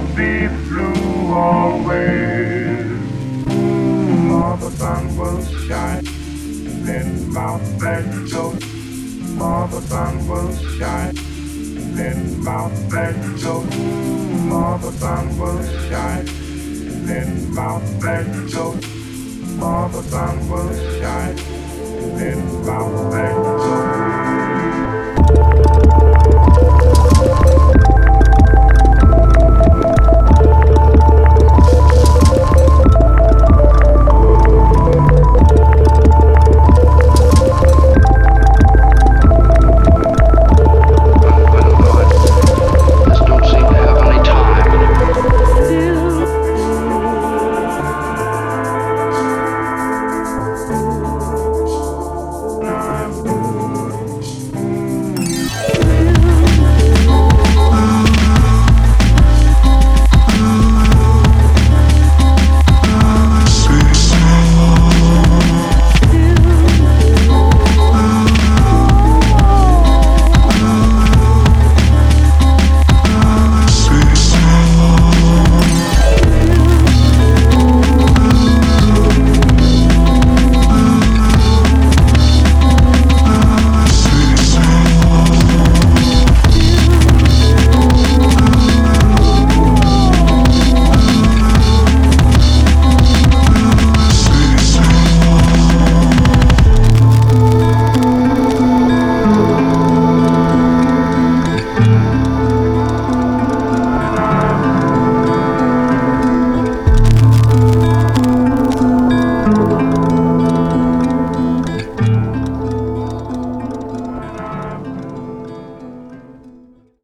be blue always. For the sun will shine in my back door. For the sun will shine in my back door. For the sun will shine in my back door. For the sun will shine in my back door.